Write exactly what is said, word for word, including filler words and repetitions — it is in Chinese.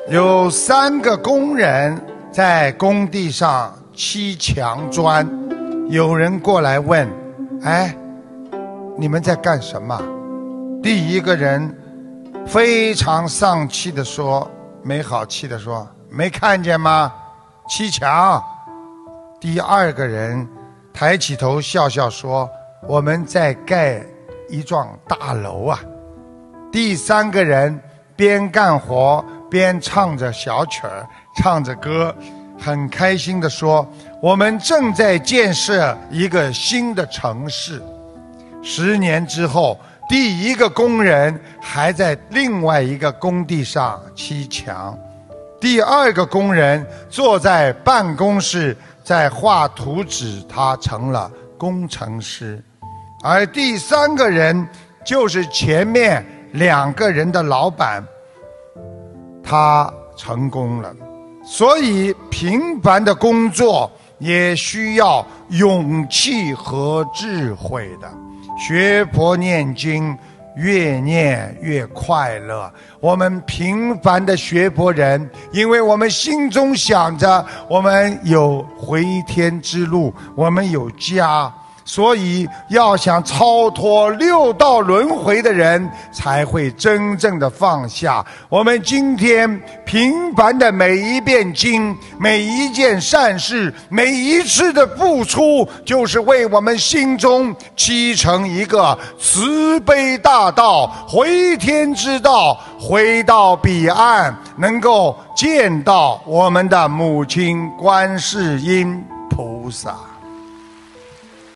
有三个工人在工地上砌墙砖，有人过来问：哎，你们在干什么？第一个人非常丧气地说，没好气地说，没看见吗？砌墙。第二个人抬起头笑笑说，我们在盖一幢大楼啊。第三个人边干活边唱着小曲儿，唱着歌，很开心地说，我们正在建设一个新的城市。十年之后，第一个工人还在另外一个工地上砌墙，第二个工人坐在办公室在画图纸，他成了工程师。而第三个人就是前面两个人的老板，他成功了。所以平凡的工作也需要勇气和智慧的。学佛念经越念越快乐。我们平凡的学佛人，因为我们心中想着我们有回天之路，我们有家，所以要想超脱六道轮回的人才会真正的放下。我们今天平凡的每一遍经，每一件善事，每一次的付出，就是为我们心中砌成一个慈悲大道，回天之道，回到彼岸，能够见到我们的母亲观世音菩萨。